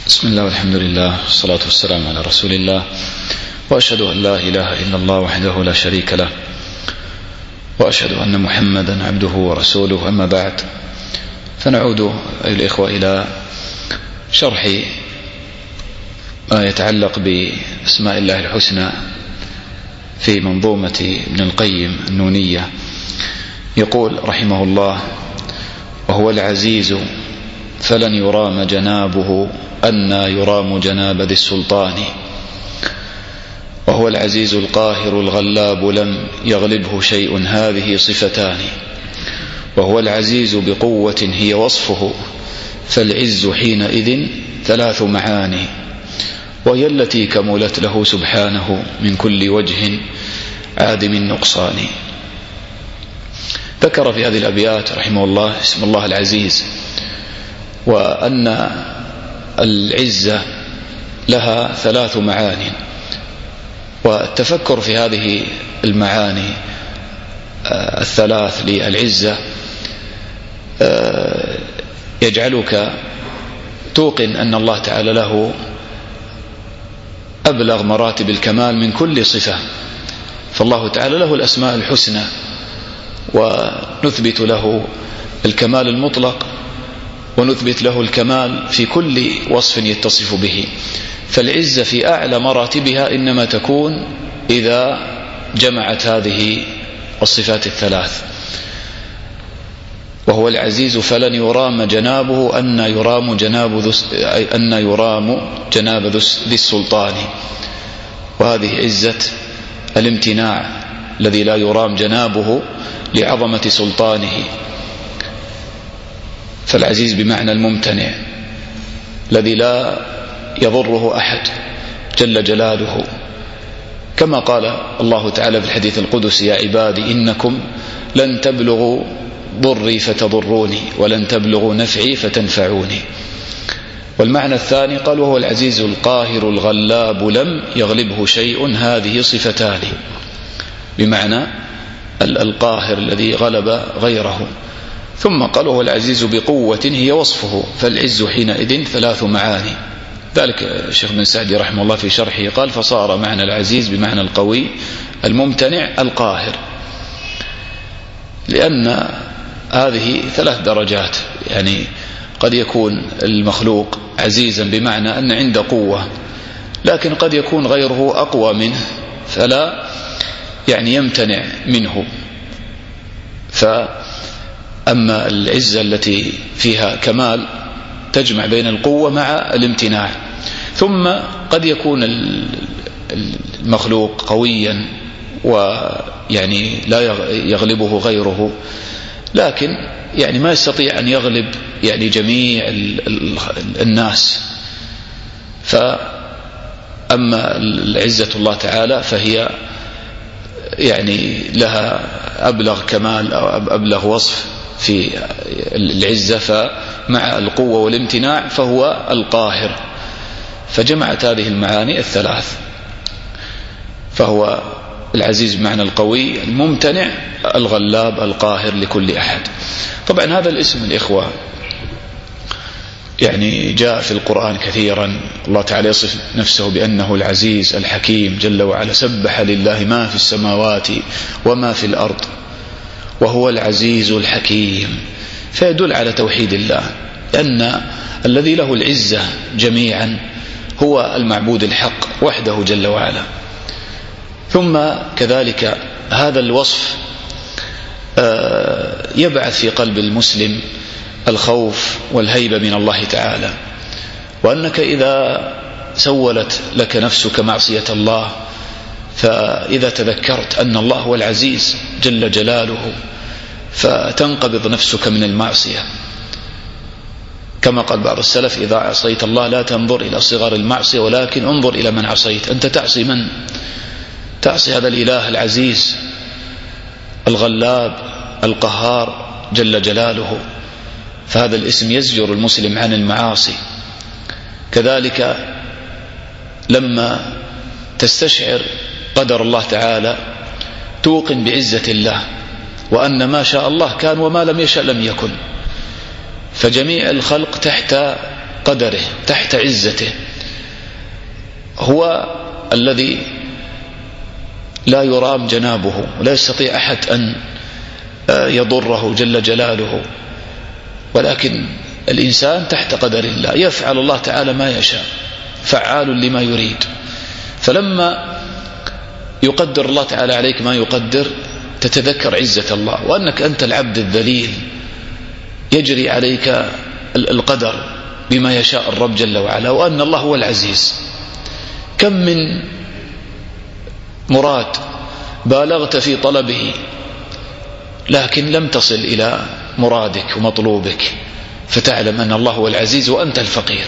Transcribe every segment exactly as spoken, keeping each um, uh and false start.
بسم الله والحمد لله والصلاة والسلام على رسول الله، وأشهد أن لا إله إلا الله وحده لا شريك له، وأشهد أن محمدا عبده ورسوله. أما بعد، فنعود أيها الإخوة إلى شرح ما يتعلق بأسماء الله الحسنى في منظومة ابن القيم النونية. يقول رحمه الله: وهو العزيز فلن يرام جنابه أنى يرام جناب ذي السلطان، وهو العزيز القاهر الغلاب لم يغلبه شيء هذه صفتان، وهو العزيز بقوة هي وصفه فالعز حينئذ ثلاث معاني، وهي التي كملت له سبحانه من كل وجه عادم النقصان. ذكر في هذه الأبيات رحمه الله اسم الله العزيز، وأن العزة لها ثلاث معاني، والتفكر في هذه المعاني الثلاث للعزة يجعلك توقن أن الله تعالى له أبلغ مراتب الكمال من كل صفة، فالله تعالى له الأسماء الحسنى، ونثبت له الكمال المطلق، ونثبت له الكمال في كل وصف يتصف به. فالعزة في أعلى مراتبها إنما تكون إذا جمعت هذه الصفات الثلاث. وهو العزيز فلن يرام جنابه أن يرام جناب ذو أن يرام جناب ذي السلطان، وهذه عزة الامتناع الذي لا يرام جنابه لعظمة سلطانه. فالعزيز بمعنى الممتنع الذي لا يضره أحد جل جلاله، كما قال الله تعالى في الحديث القدسي: يا عبادي إنكم لن تبلغوا ضري فتضروني ولن تبلغوا نفعي فتنفعوني. والمعنى الثاني قال: وهو العزيز القاهر الغلاب لم يغلبه شيء هذه صفتان، بمعنى القاهر الذي غلب غيره. ثم قال: وهو العزيز بقوة هي وصفه فالعز حينئذ ثلاث معاني. ذلك الشيخ بن سعدي رحمه الله في شرحه قال: فصار معنى العزيز بمعنى القوي الممتنع القاهر، لأن هذه ثلاث درجات. يعني قد يكون المخلوق عزيزا بمعنى أن عنده قوة، لكن قد يكون غيره أقوى منه فلا يعني يمتنع منه. فأما العزة التي فيها كمال تجمع بين القوة مع الامتناع. ثم قد يكون المخلوق قويا ويعني لا يغلبه غيره، لكن يعني ما يستطيع أن يغلب يعني جميع الناس. فأما العزة الله تعالى فهي يعني لها أبلغ كمال أو أبلغ وصف في العزة، فمع القوة والامتناع فهو القاهر، فجمعت هذه المعاني الثلاث. فهو العزيز بمعنى القوي الممتنع الغلاب القاهر لكل أحد. طبعا هذا الاسم الإخوة يعني جاء في القرآن كثيرا. الله تعالى يصف نفسه بأنه العزيز الحكيم جل وعلا: سبح لله ما في السماوات وما في الأرض وهو العزيز الحكيم. فيدل على توحيد الله، لأن الذي له العزة جميعا هو المعبود الحق وحده جل وعلا. ثم كذلك هذا الوصف يبعث في قلب المسلم الخوف والهيبة من الله تعالى، وأنك إذا سولت لك نفسك معصية الله، فإذا تذكرت أن الله هو العزيز جل جلاله فتنقبض نفسك من المعصية. كما قال بعض السلف: إذا عصيت الله لا تنظر إلى صغر المعصية ولكن انظر إلى من عصيت. أنت تعصي من؟ تعصي هذا الإله العزيز الغلاب القهار جل جلاله. فهذا الاسم يزجر المسلم عن المعاصي. كذلك لما تستشعر قدر الله تعالى توقن بعزة الله، وأن ما شاء الله كان وما لم يشأ لم يكن. فجميع الخلق تحت قدره، تحت عزته، هو الذي لا يرام جنابه ولا يستطيع أحد أن يضره جل جلاله، ولكن الإنسان تحت قدر الله، يفعل الله تعالى ما يشاء، فعال لما يريد. فلما يقدر الله تعالى عليك ما يقدر تتذكر عزة الله، وأنك أنت العبد الذليل يجري عليك القدر بما يشاء الرب جل وعلا، وأن الله هو العزيز. كم من مراد بالغت في طلبه لكن لم تصل إلى مرادك ومطلوبك، فتعلم أن الله هو العزيز وأنت الفقير.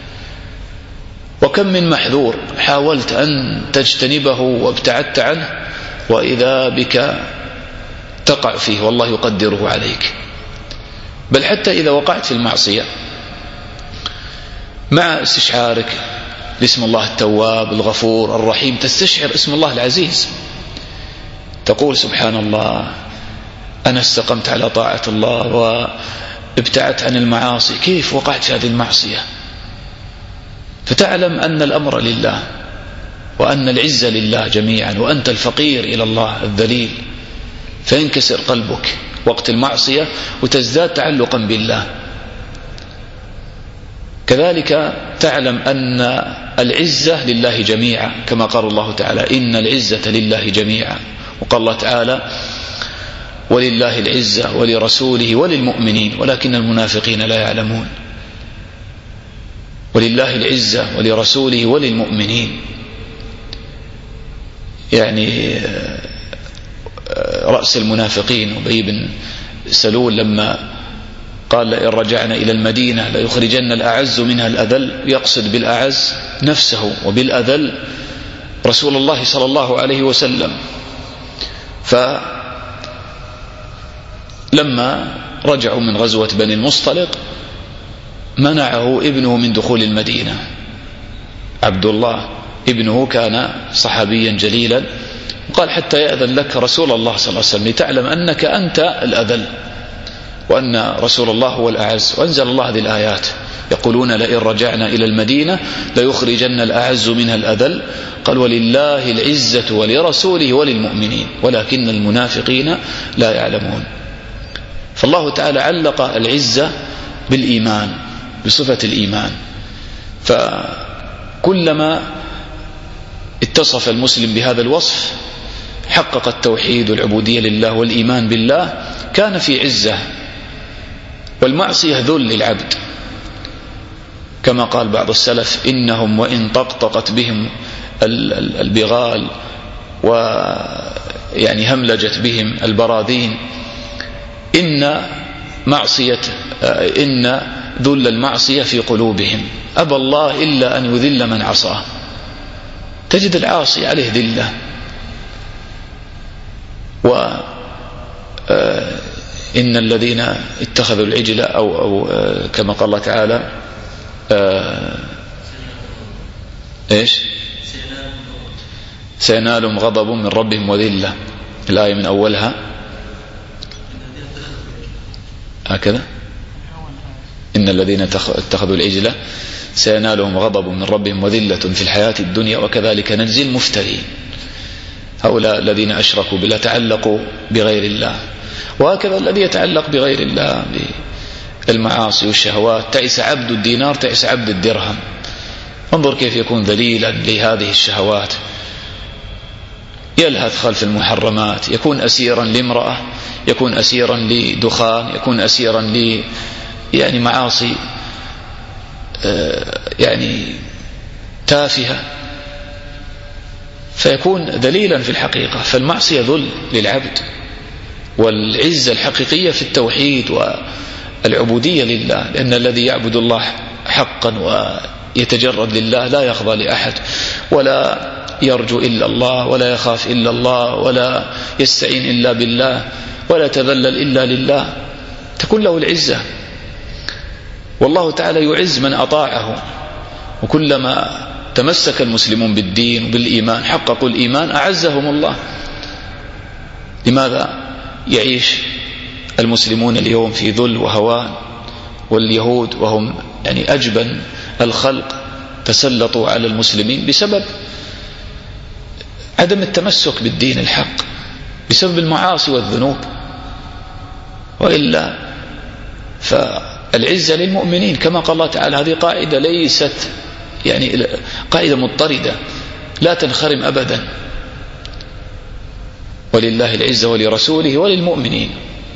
وكم من محذور حاولت أن تجتنبه وابتعدت عنه، وإذا بك تقع فيه والله يقدره عليك. بل حتى إذا وقعت في المعصية مع استشعارك لاسم الله التواب الغفور الرحيم، تستشعر اسم الله العزيز، تقول سبحان الله أنا استقمت على طاعة الله وابتعدت عن المعاصي، كيف وقعت في هذه المعصية؟ فتعلم أن الأمر لله، وأن العزة لله جميعا، وأنت الفقير إلى الله الذليل، فينكسر قلبك وقت المعصية وتزداد تعلقا بالله. كذلك تعلم أن العزة لله جميعا، كما قال الله تعالى إن العزة لله جميعا، وقال الله تعالى ولله العزة ولرسوله وللمؤمنين ولكن المنافقين لا يعلمون. ولله العزة ولرسوله وللمؤمنين، يعني رأس المنافقين أبي بن سلول لما قال إن رجعنا إلى المدينة ليخرجن الأعز منها الأذل، يقصد بالأعز نفسه وبالأذل رسول الله صلى الله عليه وسلم. فلما رجعوا من غزوة بني المصطلق منعه ابنه من دخول المدينة، عبد الله ابنه كان صحابيا جليلا، وقال حتى يأذن لك رسول الله صلى الله عليه وسلم لتعلم أنك أنت الأذل وأن رسول الله هو الأعز. وأنزل الله هذه الآيات يقولون لئن رجعنا إلى المدينة ليخرجن الأعز منها الأذل، قال ولله العزة ولرسوله وللمؤمنين ولكن المنافقين لا يعلمون. فالله تعالى علق العزة بالإيمان، بصفة الإيمان، فكلما اتصف المسلم بهذا الوصف حقق التوحيد والعبودية لله والإيمان بالله، كان في عزة. والمعصية ذل للعبد، كما قال بعض السلف إنهم وإن طقطقت بهم البغال ويعني هملجت بهم البراذين إن معصية إن ذل المعصية في قلوبهم، أبى الله إلا أن يذل من عصاه. تجد العاصي عليه ذلة، و إن الذين اتخذوا العجل أو, أو كما قال الله تعالى إيش سينالهم غضب من ربهم وذلة، الآية من أولها هكذا إن الذين اتخذوا العجل سينالهم غضب من ربهم وذلة في الحياة الدنيا وكذلك نجزي المفترين. هؤلاء الذين أشركوا بالله تعلقوا بغير الله، وهكذا الذي يتعلق بغير الله بالمعاصي والشهوات تعس عبد الدينار تعس عبد الدرهم. انظر كيف يكون ذليلا لهذه الشهوات، يلهث خلف المحرمات، يكون أسيرا لامرأة، يكون أسيرا لدخان، يكون أسيرا ل يعني معاصي يعني تافهة، فيكون ذليلا في الحقيقة. فالمعصية ذل للعبد، والعزة الحقيقية في التوحيد والعبودية لله، لأن الذي يعبد الله حقا ويتجرد لله لا يخضع لأحد ولا يرجو إلا الله ولا يخاف إلا الله ولا يستعين إلا بالله ولا يتذلل إلا لله، تكون له العزة. والله تعالى يعز من أطاعه، وكلما تمسك المسلمون بالدين وبالإيمان حققوا الإيمان أعزهم الله. لماذا يعيش المسلمون اليوم في ذل وهوان، واليهود وهم يعني أجبن الخلق تسلطوا على المسلمين بسبب عدم التمسك بالدين الحق، بسبب المعاصي والذنوب. وإلا فالعزة للمؤمنين كما قال الله تعالى. هذه قاعدة ليست يعني قاعدة مضطردة لا تنخرم أبدا. ولله العزة ولرسوله وللمؤمنين.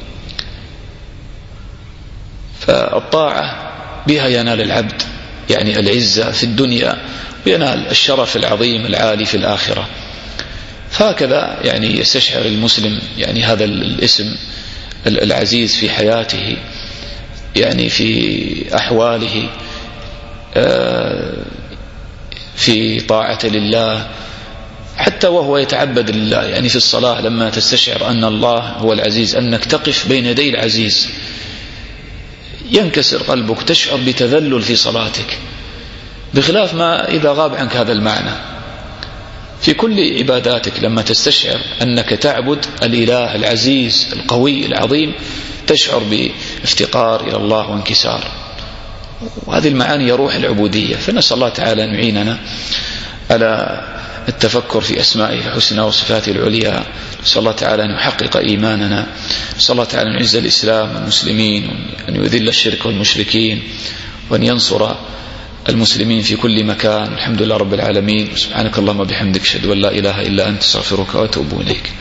فالطاعة بها ينال العبد يعني العزة في الدنيا، وينال الشرف العظيم العالي في الآخرة. فهكذا يعني يستشعر المسلم يعني هذا الاسم العزيز في حياته، يعني في أحواله، في طاعة لله، حتى وهو يتعبد لله. يعني في الصلاة لما تستشعر أن الله هو العزيز، أنك تقف بين يدي العزيز، ينكسر قلبك، تشعر بتذلل في صلاتك، بخلاف ما إذا غاب عنك هذا المعنى. في كل عباداتك لما تستشعر أنك تعبد الإله العزيز القوي العظيم، تشعر بافتقار إلى الله وانكسار. وهذه المعاني هي روح العبودية. فنسأل الله تعالى أن يعيننا على التفكر في أسمائه الحسنى وصفاته العليا. نسأل الله تعالى أن يحقق إيماننا. نسأل الله تعالى أن يعز الإسلام والمسلمين، وأن يذل الشرك والمشركين، وأن ينصر المسلمين في كل مكان. الحمد لله رب العالمين. سبحانك اللهم وبحمدك، أشهد أن لا إله إلا أنت، أستغفرك وأتوب إليك.